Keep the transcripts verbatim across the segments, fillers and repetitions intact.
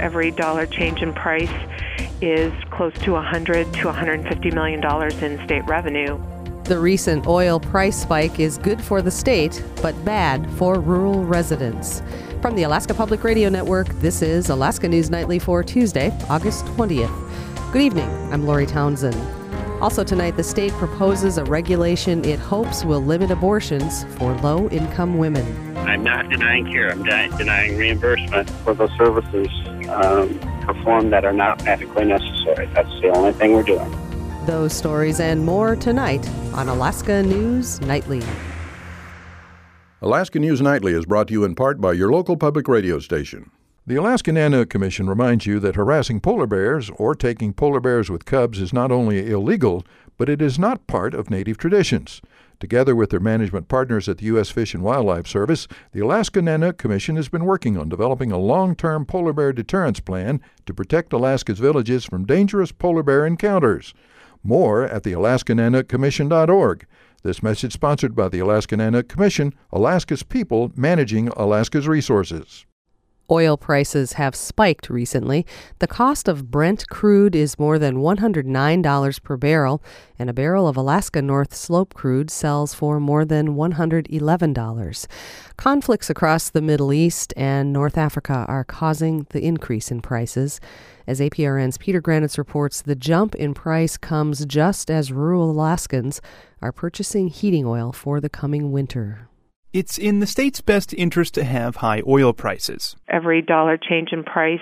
Every dollar change in price is close to one hundred to one hundred fifty million dollars in state revenue. The recent oil price spike is good for the state, but bad for rural residents. From the Alaska Public Radio Network, this is Alaska News Nightly for Tuesday, August twentieth. Good evening, I'm Lori Townsend. Also tonight, the state proposes a regulation it hopes will limit abortions for low-income women. I'm not denying care. I'm de- denying reimbursement for the services um, performed that are not medically necessary. That's the only thing we're doing. Those stories and more tonight on Alaska News Nightly. Alaska News Nightly is brought to you in part by your local public radio station. The Alaska Nanook Commission reminds you that harassing polar bears or taking polar bears with cubs is not only illegal, but it is not part of Native traditions. Together with their management partners at the U S Fish and Wildlife Service, the Alaska Nanook Commission has been working on developing a long-term polar bear deterrence plan to protect Alaska's villages from dangerous polar bear encounters. More at the alaska nanook commission dot org. This message sponsored by the Alaska Nanook Commission, Alaska's people managing Alaska's resources. Oil prices have spiked recently. The cost of Brent crude is more than one hundred nine dollars per barrel, and a barrel of Alaska North Slope crude sells for more than one hundred eleven dollars. Conflicts across the Middle East and North Africa are causing the increase in prices. As A P R N's Peter Granitz reports, the jump in price comes just as rural Alaskans are purchasing heating oil for the coming winter. It's in the state's best interest to have high oil prices. Every dollar change in price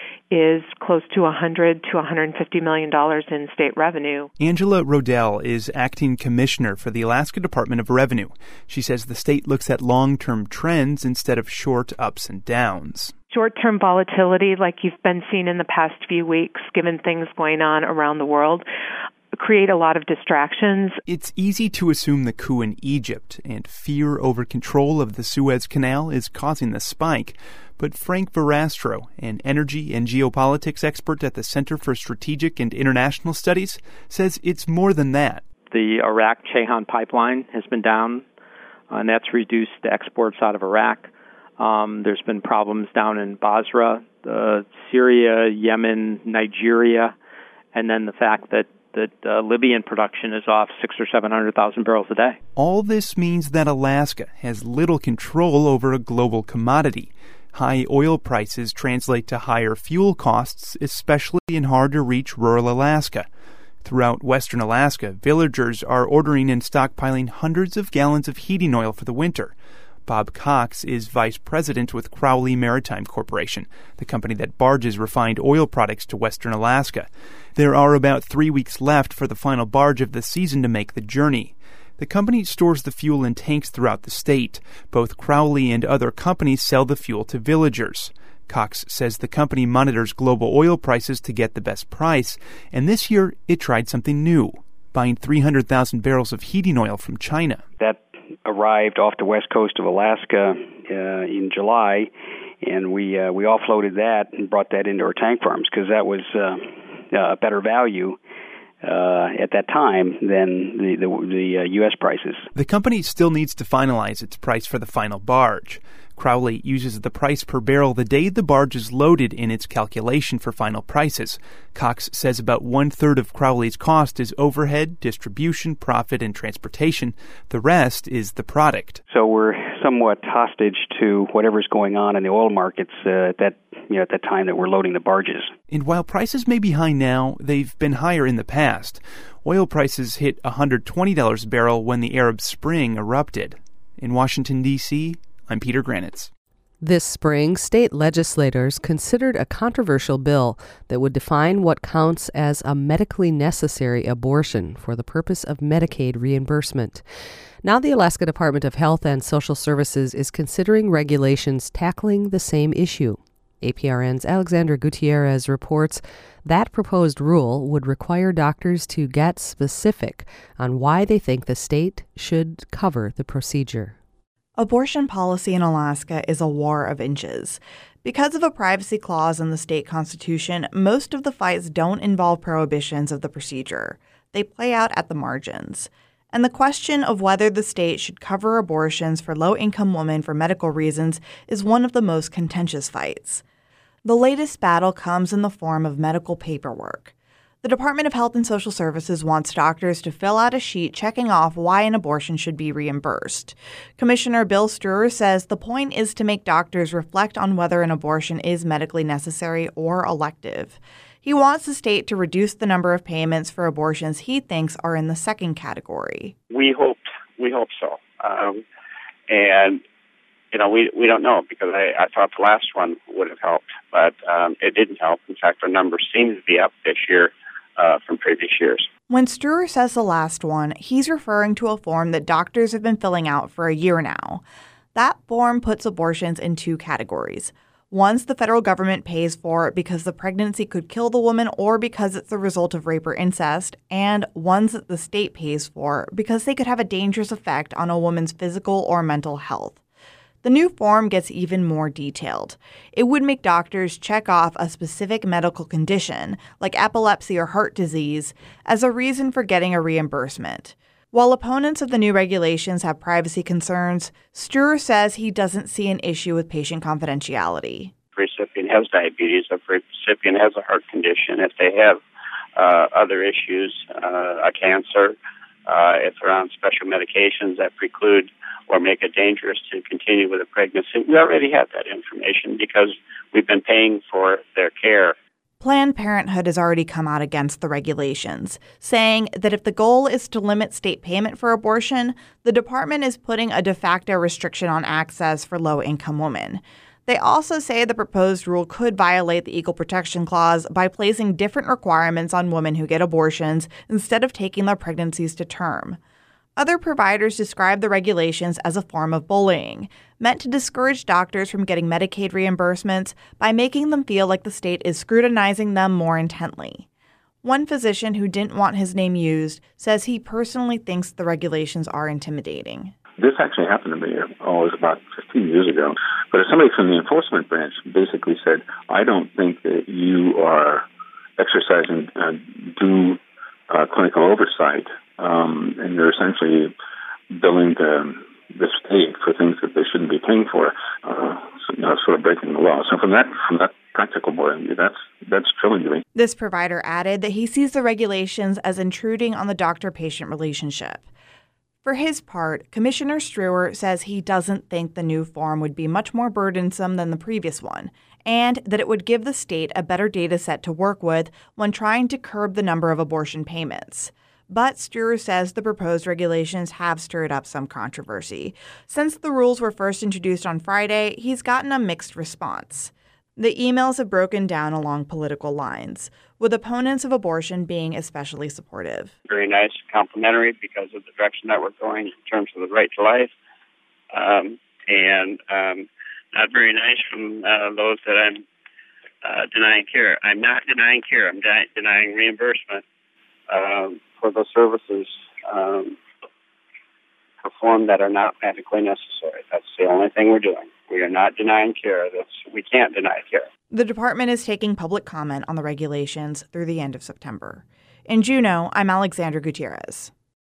is close to one hundred to one hundred fifty million dollars in state revenue. Angela Rodell is acting commissioner for the Alaska Department of Revenue. She says the state looks at long-term trends instead of short ups and downs. Short-term volatility, like you've been seeing in the past few weeks, given things going on around the world, create a lot of distractions. It's easy to assume the coup in Egypt and fear over control of the Suez Canal is causing the spike. But Frank Verastro, an energy and geopolitics expert at the Center for Strategic and International Studies, says it's more than that. The Iraq-Chehan pipeline has been down, and that's reduced the exports out of Iraq. Um, there's been problems down in Basra, uh, Syria, Yemen, Nigeria, and then the fact that that uh, Libyan production is off six or seven hundred thousand barrels a day. All this means that Alaska has little control over a global commodity. High oil prices translate to higher fuel costs, especially in hard-to-reach rural Alaska. Throughout western Alaska, villagers are ordering and stockpiling hundreds of gallons of heating oil for the winter. Bob Cox is vice president with Crowley Maritime Corporation, the company that barges refined oil products to western Alaska. There are about three weeks left for the final barge of the season to make the journey. The company stores the fuel in tanks throughout the state. Both Crowley and other companies sell the fuel to villagers. Cox says the company monitors global oil prices to get the best price, and this year it tried something new, buying three hundred thousand barrels of heating oil from China. That arrived off the west coast of Alaska uh, in July, and we uh, we offloaded that and brought that into our tank farms because that was uh, a better value uh, at that time than the the, the uh, U S prices. The company still needs to finalize its price for the final barge. Crowley uses the price per barrel the day the barge is loaded in its calculation for final prices. Cox says about one-third of Crowley's cost is overhead, distribution, profit, and transportation. The rest is the product. So we're somewhat hostage to whatever's going on in the oil markets uh, at that you know at that time that we're loading the barges. And while prices may be high now, they've been higher in the past. Oil prices hit one hundred twenty dollars a barrel when the Arab Spring erupted. In Washington, D C, I'm Peter Granitz. This spring, state legislators considered a controversial bill that would define what counts as a medically necessary abortion for the purpose of Medicaid reimbursement. Now the Alaska Department of Health and Social Services is considering regulations tackling the same issue. A P R N's Alexandra Gutierrez reports that proposed rule would require doctors to get specific on why they think the state should cover the procedure. Abortion policy in Alaska is a war of inches. Because of a privacy clause in the state constitution, most of the fights don't involve prohibitions of the procedure. They play out at the margins. And the question of whether the state should cover abortions for low-income women for medical reasons is one of the most contentious fights. The latest battle comes in the form of medical paperwork. The Department of Health and Social Services wants doctors to fill out a sheet checking off why an abortion should be reimbursed. Commissioner Bill Struer says the point is to make doctors reflect on whether an abortion is medically necessary or elective. He wants the state to reduce the number of payments for abortions he thinks are in the second category. We hoped, we hope so. Um, and, you know, we we don't know because I, I thought the last one would have helped, but um, it didn't help. In fact, our numbers seem to be up this year uh, from previous years. When Struer says the last one, he's referring to a form that doctors have been filling out for a year now. That form puts abortions in two categories. One's the federal government pays for because the pregnancy could kill the woman or because it's the result of rape or incest, and ones that the state pays for because they could have a dangerous effect on a woman's physical or mental health. The new form gets even more detailed. It would make doctors check off a specific medical condition, like epilepsy or heart disease, as a reason for getting a reimbursement. While opponents of the new regulations have privacy concerns, Struer says he doesn't see an issue with patient confidentiality. If the recipient has diabetes, if the recipient has a heart condition, if they have uh, other issues, uh, a cancer, uh, if they're on special medications that preclude or make it dangerous to continue with a pregnancy, we already have that information because we've been paying for their care. Planned Parenthood has already come out against the regulations, saying that if the goal is to limit state payment for abortion, the department is putting a de facto restriction on access for low-income women. They also say the proposed rule could violate the Equal Protection Clause by placing different requirements on women who get abortions instead of taking their pregnancies to term. Other providers describe the regulations as a form of bullying, meant to discourage doctors from getting Medicaid reimbursements by making them feel like the state is scrutinizing them more intently. One physician who didn't want his name used says he personally thinks the regulations are intimidating. This actually happened to me, oh, it was about fifteen years ago. But somebody from the enforcement branch basically said, I don't think that you are exercising uh, due uh, clinical oversight. Um, and they're essentially billing the, the state for things that they shouldn't be paying for, uh, so, you know, sort of breaking the law. So from that from that practical point of view, that's that's chilling to me. This provider added that he sees the regulations as intruding on the doctor-patient relationship. For his part, Commissioner Struer says he doesn't think the new form would be much more burdensome than the previous one, and that it would give the state a better data set to work with when trying to curb the number of abortion payments. But Struer says the proposed regulations have stirred up some controversy. Since the rules were first introduced on Friday, he's gotten a mixed response. The emails have broken down along political lines, with opponents of abortion being especially supportive. Very nice, complimentary because of the direction that we're going in terms of the right to life, um, and um, not very nice from uh, those that I'm uh, denying care. I'm not denying care. I'm de- denying reimbursement. Um, for those services um, performed that are not medically necessary. That's the only thing we're doing. We are not denying care. That's, we can't deny care. The department is taking public comment on the regulations through the end of September. In Juneau, I'm Alexandra Gutierrez.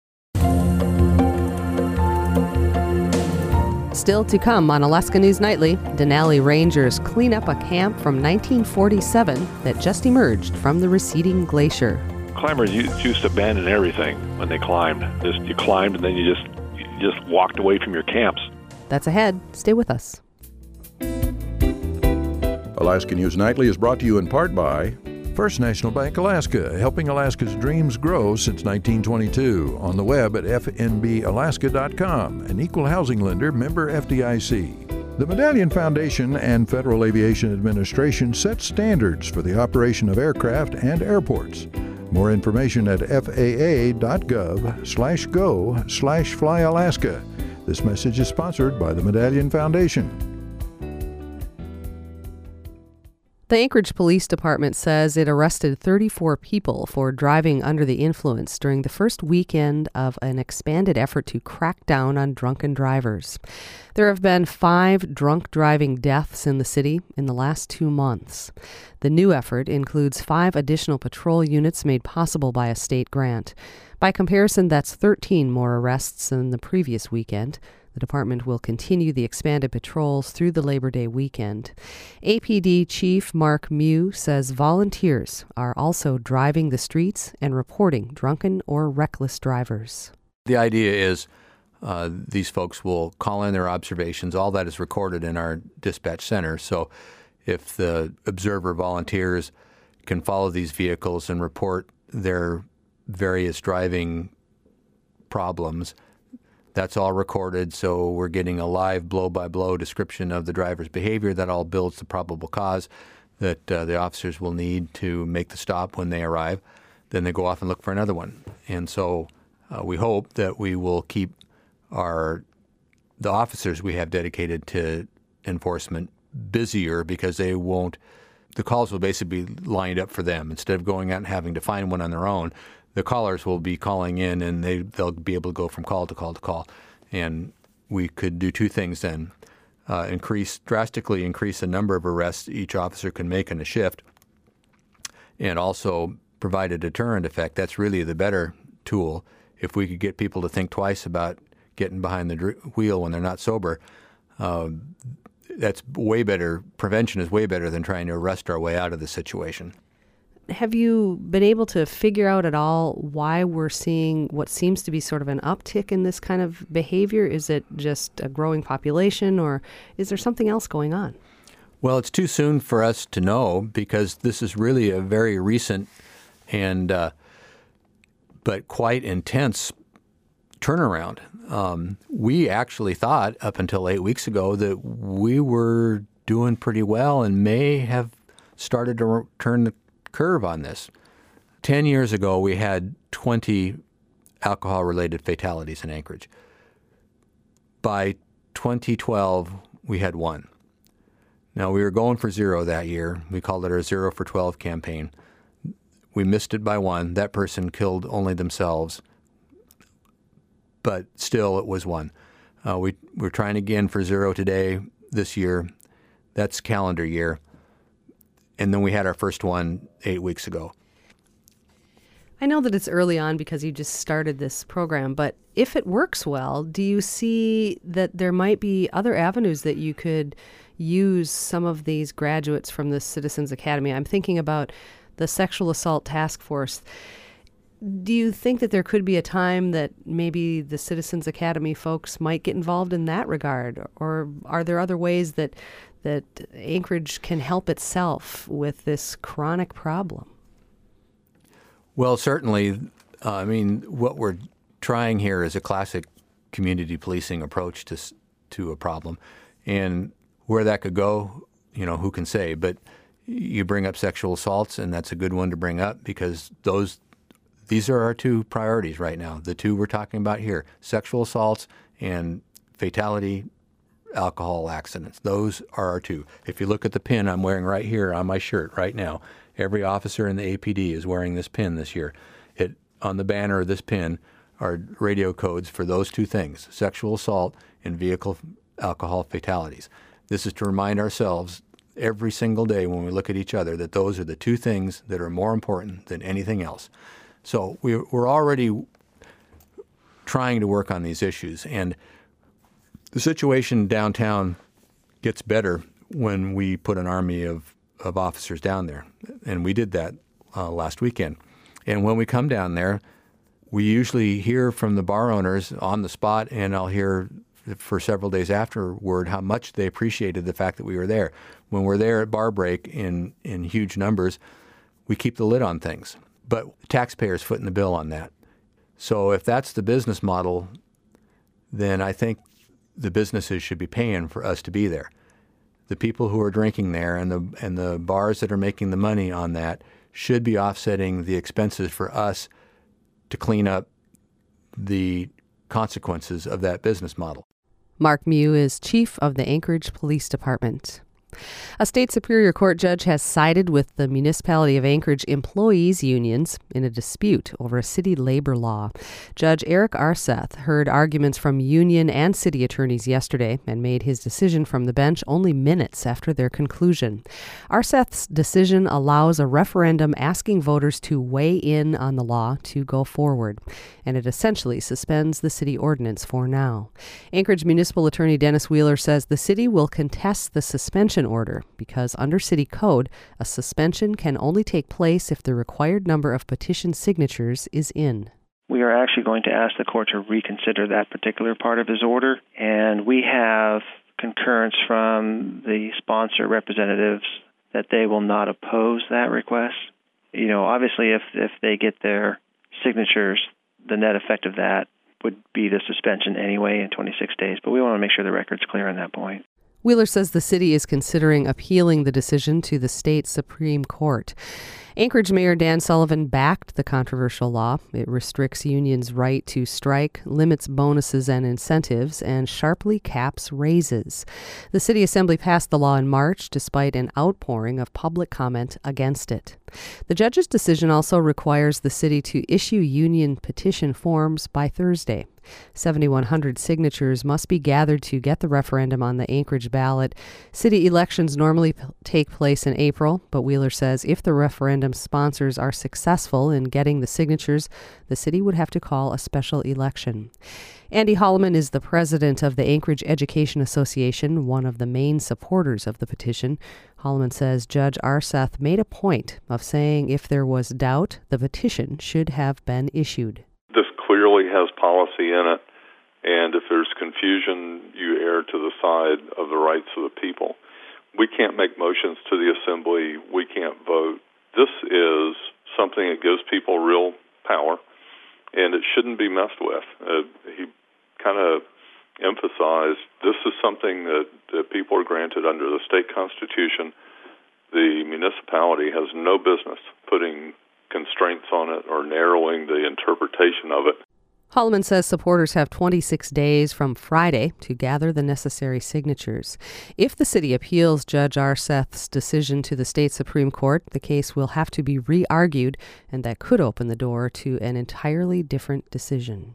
Still to come on Alaska News Nightly, Denali Rangers clean up a camp from nineteen forty-seven that just emerged from the receding glacier. Climbers used to abandon everything when they climbed. Just you climbed and then you just you just walked away from your camps. That's ahead. Stay with us. Alaska News Nightly is brought to you in part by First National Bank Alaska, helping Alaska's dreams grow since nineteen twenty-two. On the web at f n b alaska dot com, an equal housing lender, member F D I C. The Medallion Foundation and Federal Aviation Administration set standards for the operation of aircraft and airports. More information at f a a dot gov slash go slash fly Alaska. This message is sponsored by the Medallion Foundation. The Anchorage Police Department says it arrested thirty-four people for driving under the influence during the first weekend of an expanded effort to crack down on drunken drivers. There have been five drunk driving deaths in the city in the last two months. The new effort includes five additional patrol units made possible by a state grant. By comparison, that's thirteen more arrests than the previous weekend. The department will continue the expanded patrols through the Labor Day weekend. A P D Chief Mark Mew says volunteers are also driving the streets and reporting drunken or reckless drivers. The idea is uh, these folks will call in their observations. All that is recorded in our dispatch center. So if the observer volunteers can follow these vehicles and report their various driving problems, that's all recorded, so we're getting a live blow-by-blow description of the driver's behavior. That all builds the probable cause that uh, the officers will need to make the stop when they arrive. Then they go off and look for another one. And so uh, we hope that we will keep our the officers we have dedicated to enforcement busier, because they won't the calls will basically be lined up for them. Instead of going out and having to find one on their own, the callers will be calling in, and they, they'll be able to go from call to call to call. And we could do two things then. Uh, increase, drastically increase the number of arrests each officer can make in a shift, and also provide a deterrent effect. That's really the better tool. If we could get people to think twice about getting behind the dr- wheel when they're not sober, uh, that's way better. Prevention is way better than trying to arrest our way out of the situation. Have you been able to figure out at all why we're seeing what seems to be sort of an uptick in this kind of behavior? Is it just a growing population, or is there something else going on? Well, it's too soon for us to know, because this is really a very recent and uh, but quite intense turnaround. Um, we actually thought up until eight weeks ago that we were doing pretty well and may have started to re- turn the curve on this. Ten years ago, we had twenty alcohol-related fatalities in Anchorage. By twenty twelve, we had one. Now, we were going for zero that year. We called it our Zero for twelve campaign. We missed it by one. That person killed only themselves, but still it was one. Uh, we, we're trying again for zero today, this year. That's calendar year. And then we had our first one eight weeks ago. I know that it's early on because you just started this program, but if it works well, do you see that there might be other avenues that you could use some of these graduates from the Citizens Academy? I'm thinking about the Sexual Assault Task Force. Do you think that there could be a time that maybe the Citizens Academy folks might get involved in that regard? Or are there other ways that that Anchorage can help itself with this chronic problem? Well, certainly. Uh, I mean, what we're trying here is a classic community policing approach to to a problem. And where that could go, you know, who can say? But you bring up sexual assaults, and that's a good one to bring up, because those these are our two priorities right now. The two we're talking about here: sexual assaults and fatality alcohol accidents. Those are our two. If you look at the pin I'm wearing right here on my shirt right now, every officer in the A P D is wearing this pin this year. It on the banner of this pin are radio codes for those two things: sexual assault and vehicle alcohol fatalities. This is to remind ourselves every single day when we look at each other that those are the two things that are more important than anything else. So we're, we're already trying to work on these issues, and the situation downtown gets better when we put an army of, of officers down there, and we did that uh, last weekend. And when we come down there, we usually hear from the bar owners on the spot, and I'll hear for several days afterward how much they appreciated the fact that we were there. When we're there at bar break in, in huge numbers, we keep the lid on things. But taxpayers footing the bill on that. So if that's the business model, then I think the businesses should be paying for us to be there. The people who are drinking there and the and the bars that are making the money on that should be offsetting the expenses for us to clean up the consequences of that business model. Mark Mew is chief of the Anchorage Police Department. A state Superior Court judge has sided with the Municipality of Anchorage employees' unions in a dispute over a city labor law. Judge Eric Arseth heard arguments from union and city attorneys yesterday and made his decision from the bench only minutes after their conclusion. Arseth's decision allows a referendum asking voters to weigh in on the law to go forward, and it essentially suspends the city ordinance for now. Anchorage Municipal Attorney Dennis Wheeler says the city will contest the suspension order because under city code, a suspension can only take place if the required number of petition signatures is in. We are actually going to ask the court to reconsider that particular part of his order, and we have concurrence from the sponsor representatives that they will not oppose that request. You know, obviously if, if they get their signatures, the net effect of that would be the suspension anyway in twenty-six days, but we want to make sure the record's clear on that point. Wheeler says the city is considering appealing the decision to the state Supreme Court. Anchorage Mayor Dan Sullivan backed the controversial law. It restricts unions' right to strike, limits bonuses and incentives, and sharply caps raises. The City Assembly passed the law in March despite an outpouring of public comment against it. The judge's decision also requires the city to issue union petition forms by Thursday. seventy-one hundred signatures must be gathered to get the referendum on the Anchorage ballot. City elections normally p- take place in April, but Wheeler says if the referendum sponsors are successful in getting the signatures, the city would have to call a special election. Andy Holloman is the president of the Anchorage Education Association, one of the main supporters of the petition. Holloman says Judge Arseth made a point of saying if there was doubt, the petition should have been issued. This clearly has policy in it, and if there's confusion, you err to the side of the rights of the people. We can't make motions to the Assembly. We can't vote. This is something that gives people real power, and it shouldn't be messed with. Uh, he kind of emphasized this is something that, that people are granted under the state constitution. The municipality has no business putting constraints on it or narrowing the interpretation of it. Holloman says supporters have twenty-six days from Friday to gather the necessary signatures. If the city appeals Judge Arseth's decision to the state Supreme Court, the case will have to be re-argued, and that could open the door to an entirely different decision.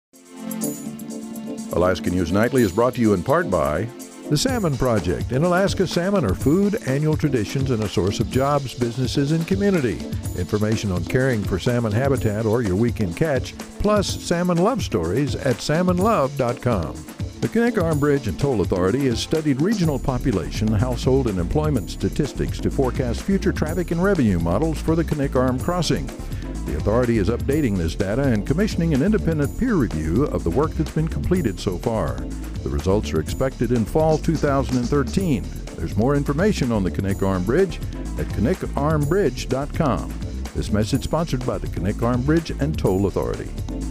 Alaska News Nightly is brought to you in part by The Salmon Project. In Alaska, salmon are food, annual traditions, and a source of jobs, businesses, and community. Information on caring for salmon habitat or your weekend catch, plus salmon love stories at salmon love dot com. The Knik Arm Bridge and Toll Authority has studied regional population, household, and employment statistics to forecast future traffic and revenue models for the Knik Arm crossing. The authority is updating this data and commissioning an independent peer review of the work that's been completed so far. The results are expected in fall two thousand thirteen. There's more information on the Knik Arm Bridge at knik arm bridge dot com. This message sponsored by the Knik Arm Bridge and Toll Authority.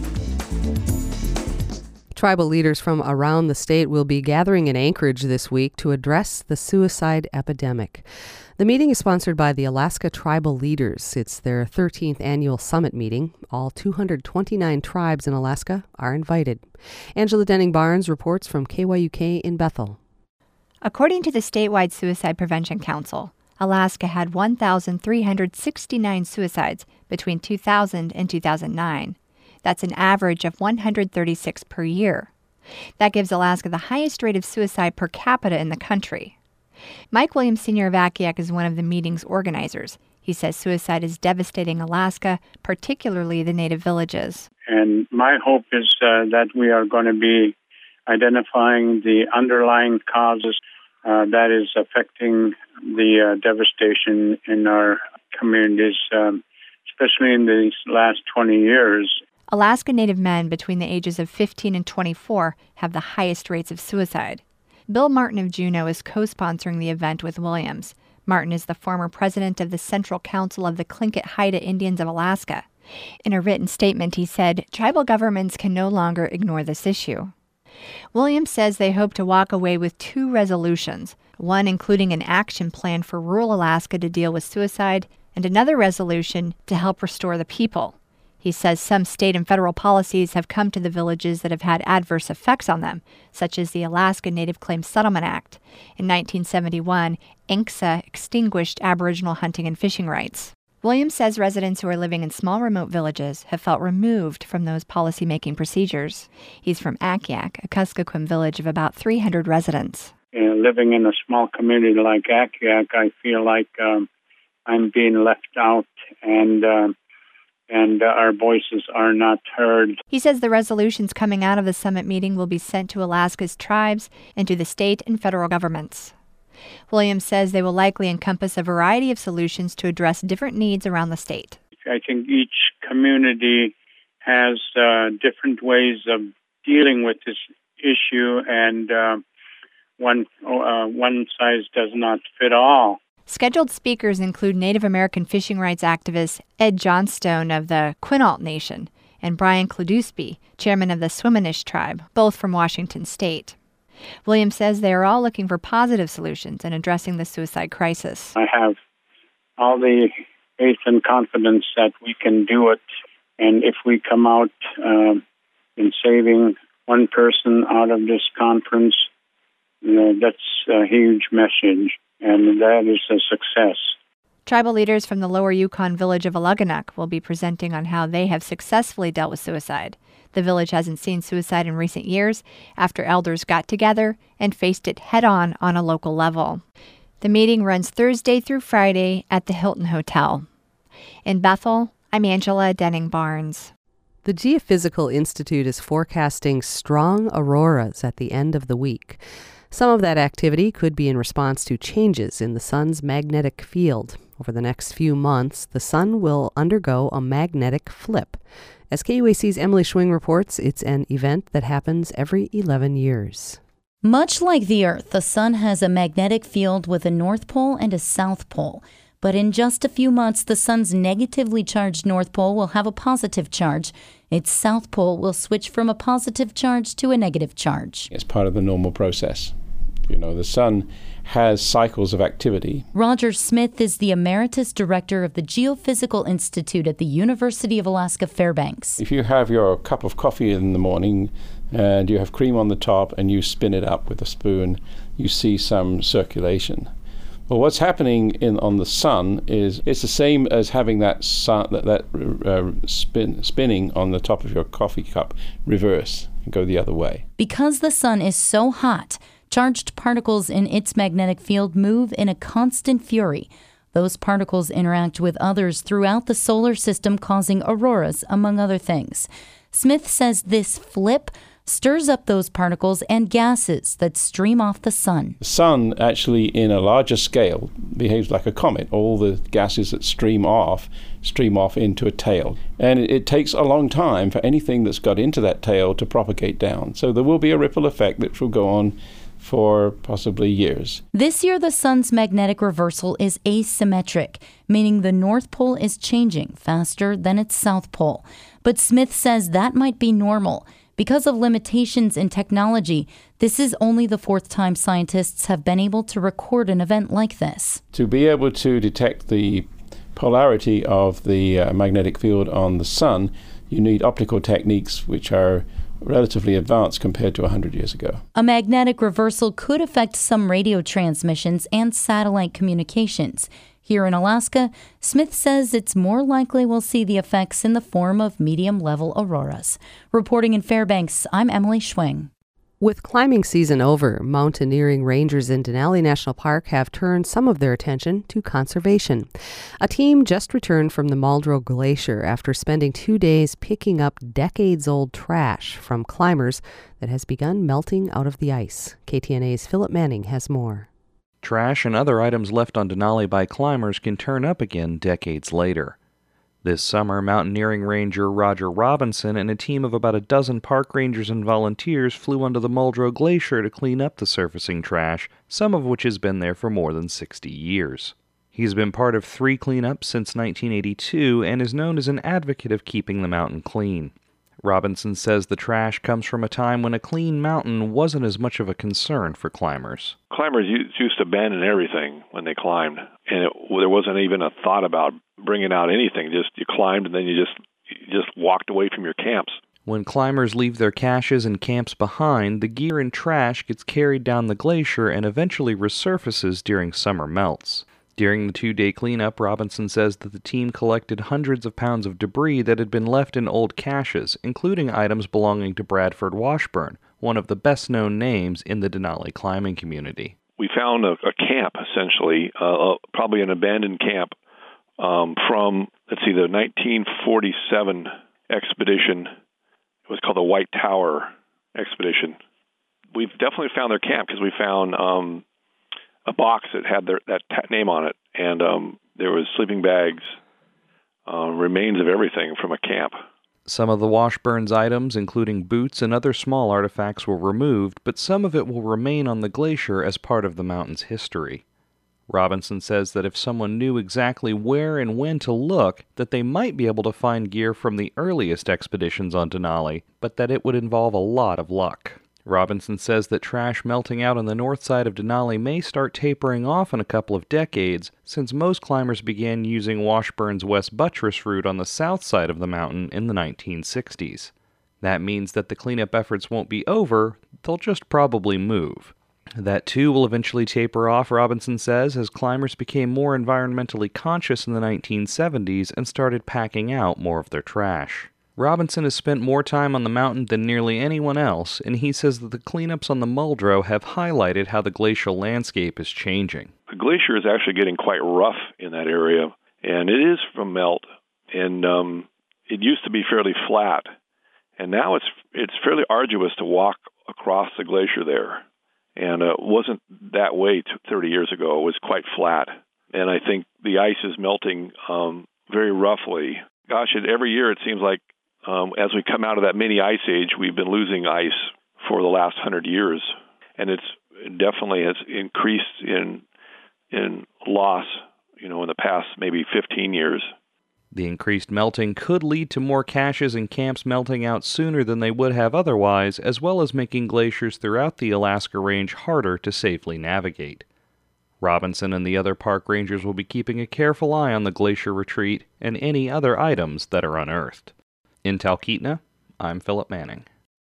Tribal leaders from around the state will be gathering in Anchorage this week to address the suicide epidemic. The meeting is sponsored by the Alaska Tribal Leaders. It's their thirteenth annual summit meeting. All two hundred twenty-nine tribes in Alaska are invited. Angela Denning-Barnes reports from K Y U K in Bethel. According to the statewide Suicide Prevention Council, Alaska had one thousand three hundred sixty-nine suicides between two thousand and two thousand nine. That's an average of one hundred thirty-six per year. That gives Alaska the highest rate of suicide per capita in the country. Mike Williams, Senior of Akiak, is one of the meeting's organizers. He says suicide is devastating Alaska, particularly the native villages. And my hope is uh, that we are going to be identifying the underlying causes uh, that is affecting the uh, devastation in our communities, um, especially in these last twenty years. Alaska Native men between the ages of fifteen and twenty-four have the highest rates of suicide. Bill Martin of Juneau is co-sponsoring the event with Williams. Martin is the former president of the Central Council of the Tlingit Haida Indians of Alaska. In a written statement, he said, tribal governments can no longer ignore this issue. Williams says they hope to walk away with two resolutions, one including an action plan for rural Alaska to deal with suicide, and another resolution to help restore the people. He says some state and federal policies have come to the villages that have had adverse effects on them, such as the Alaska Native Claims Settlement Act. In nineteen seventy-one, I N C S A extinguished Aboriginal hunting and fishing rights. Williams says residents who are living in small remote villages have felt removed from those policymaking procedures. He's from Akiak, a Kuskokwim village of about three hundred residents. You know, living in a small community like Akiak, I feel like um, I'm being left out, and uh, and uh, our voices are not heard. He says the resolutions coming out of the summit meeting will be sent to Alaska's tribes and to the state and federal governments. Williams says they will likely encompass a variety of solutions to address different needs around the state. I think each community has uh, different ways of dealing with this issue, and uh, one uh, one size does not fit all. Scheduled speakers include Native American fishing rights activist Ed Johnstone of the Quinault Nation and Brian Kledusby, chairman of the Swinomish tribe, both from Washington state. Williams says they are all looking for positive solutions in addressing the suicide crisis. I have all the faith and confidence that we can do it, and if we come out uh, in saving one person out of this conference, you know, that's a huge message, and that is a success. Tribal leaders from the lower Yukon village of Aluganac will be presenting on how they have successfully dealt with suicide. The village hasn't seen suicide in recent years after elders got together and faced it head-on on a local level. The meeting runs Thursday through Friday at the Hilton Hotel. In Bethel, I'm Angela Denning-Barnes. The Geophysical Institute is forecasting strong auroras at the end of the week. Some of that activity could be in response to changes in the sun's magnetic field. Over the next few months, the sun will undergo a magnetic flip. As K U A C's Emily Schwing reports, it's an event that happens every eleven years. Much like the Earth, the sun has a magnetic field with a north pole and a south pole. But in just a few months, the sun's negatively charged north pole will have a positive charge. Its south pole will switch from a positive charge to a negative charge. It's part of the normal process. You know, the sun has cycles of activity. Roger Smith is the Emeritus Director of the Geophysical Institute at the University of Alaska Fairbanks. If you have your cup of coffee in the morning and you have cream on the top and you spin it up with a spoon, you see some circulation. Well, what's happening in on the sun is it's the same as having that sun, that, that uh, spin, spinning on the top of your coffee cup reverse and go the other way. Because the sun is so hot, charged particles in its magnetic field move in a constant fury. Those particles interact with others throughout the solar system, causing auroras, among other things. Smith says this flip stirs up those particles and gases that stream off the sun. The sun actually, in a larger scale, behaves like a comet. All the gases that stream off, stream off into a tail. And it, it takes a long time for anything that's got into that tail to propagate down. So there will be a ripple effect that will go on for possibly years. This year, the sun's magnetic reversal is asymmetric, meaning the North Pole is changing faster than its South Pole. But Smith says that might be normal. Because of limitations in technology, this is only the fourth time scientists have been able to record an event like this. To be able to detect the polarity of the uh, magnetic field on the sun, you need optical techniques which are relatively advanced compared to one hundred years ago. A magnetic reversal could affect some radio transmissions and satellite communications. Here in Alaska, Smith says it's more likely we'll see the effects in the form of medium-level auroras. Reporting in Fairbanks, I'm Emily Schwing. With climbing season over, mountaineering rangers in Denali National Park have turned some of their attention to conservation. A team just returned from the Muldrow Glacier after spending two days picking up decades-old trash from climbers that has begun melting out of the ice. K T N A's Philip Manning has more. Trash and other items left on Denali by climbers can turn up again decades later. This summer, mountaineering ranger Roger Robinson and a team of about a dozen park rangers and volunteers flew onto the Muldrow Glacier to clean up the surfacing trash, some of which has been there for more than sixty years. He's been part of three cleanups since nineteen eighty-two and is known as an advocate of keeping the mountain clean. Robinson says the trash comes from a time when a clean mountain wasn't as much of a concern for climbers. Climbers used to abandon everything when they climbed, and it, there wasn't even a thought about bringing out anything. Just you climbed, and then you just you just walked away from your camps. When climbers leave their caches and camps behind, the gear and trash gets carried down the glacier and eventually resurfaces during summer melts. During the two-day cleanup, Robinson says that the team collected hundreds of pounds of debris that had been left in old caches, including items belonging to Bradford Washburn, one of the best-known names in the Denali climbing community. We found a, a camp, essentially, uh, probably an abandoned camp um, from, let's see, the nineteen forty-seven expedition. It was called the White Tower expedition. We've definitely found their camp because we found um, a box that had their, that t- name on it, and um, there was sleeping bags, uh, remains of everything from a camp. Some of the Washburn's items, including boots and other small artifacts, were removed, but some of it will remain on the glacier as part of the mountain's history. Robinson says that if someone knew exactly where and when to look, that they might be able to find gear from the earliest expeditions on Denali, but that it would involve a lot of luck. Robinson says that trash melting out on the north side of Denali may start tapering off in a couple of decades, since most climbers began using Washburn's West Buttress route on the south side of the mountain in the nineteen sixties. That means that the cleanup efforts won't be over, they'll just probably move. That too will eventually taper off, Robinson says, as climbers became more environmentally conscious in the nineteen seventies and started packing out more of their trash. Robinson has spent more time on the mountain than nearly anyone else, and he says that the cleanups on the Muldrow have highlighted how the glacial landscape is changing. The glacier is actually getting quite rough in that area, and it is from melt, and um, it used to be fairly flat, and now it's it's fairly arduous to walk across the glacier there, and uh, it wasn't that way thirty years ago. It was quite flat, and I think the ice is melting um, very roughly. Gosh, it, every year it seems like Um, as we come out of that mini ice age, we've been losing ice for the last hundred years, and it's it definitely has increased in in loss, you know, in the past maybe fifteen years. The increased melting could lead to more caches and camps melting out sooner than they would have otherwise, as well as making glaciers throughout the Alaska Range harder to safely navigate. Robinson and the other park rangers will be keeping a careful eye on the glacier retreat and any other items that are unearthed. In Talkeetna, I'm Philip Manning.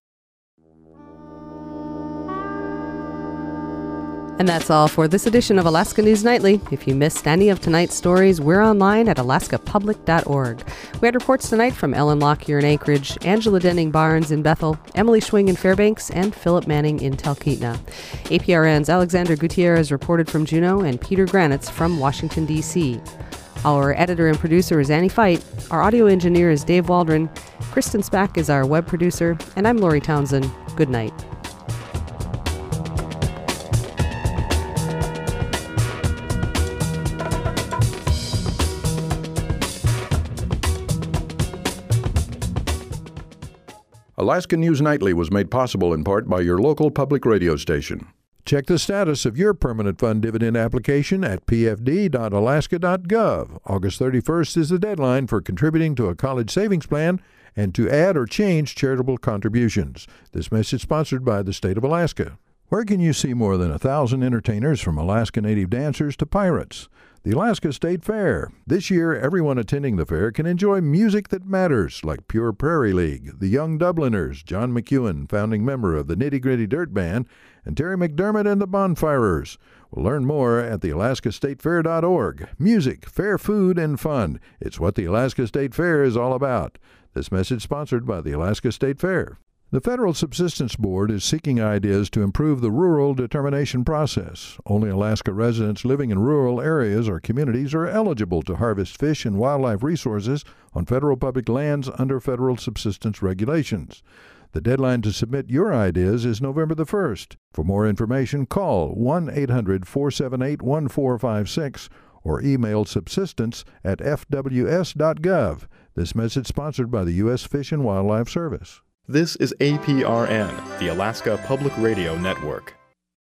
And that's all for this edition of Alaska News Nightly. If you missed any of tonight's stories, we're online at alaska public dot org. We had reports tonight from Ellen Lockyer in Anchorage, Angela Denning Barnes in Bethel, Emily Schwing in Fairbanks, and Philip Manning in Talkeetna. A P R N's Alexander Gutierrez reported from Juneau, and Peter Granitz from Washington, D C Our editor and producer is Annie Fight. Our audio engineer is Dave Waldron. Kristen Spack is our web producer. And I'm Lori Townsend. Good night. Alaska News Nightly was made possible in part by your local public radio station. Check the status of your permanent fund dividend application at p f d dot alaska dot gov. August thirty-first is the deadline for contributing to a college savings plan and to add or change charitable contributions. This message sponsored by the state of Alaska. Where can you see more than a thousand entertainers, from Alaska Native dancers to pirates? The Alaska State Fair. This year, everyone attending the fair can enjoy music that matters, like Pure Prairie League, the Young Dubliners, John McEwen, founding member of the Nitty Gritty Dirt Band, and Terry McDermott and the Bonfirers. We'll learn more at the alaska state fair dot org. Music, fair food, and fun. It's what the Alaska State Fair is all about. This message sponsored by the Alaska State Fair. The Federal Subsistence Board is seeking ideas to improve the rural determination process. Only Alaska residents living in rural areas or communities are eligible to harvest fish and wildlife resources on federal public lands under federal subsistence regulations. The deadline to submit your ideas is November the first. For more information, call one eight hundred four seven eight one four five six or email subsistence at f w s dot gov. This message sponsored by the U S Fish and Wildlife Service. This is A P R N, the Alaska Public Radio Network.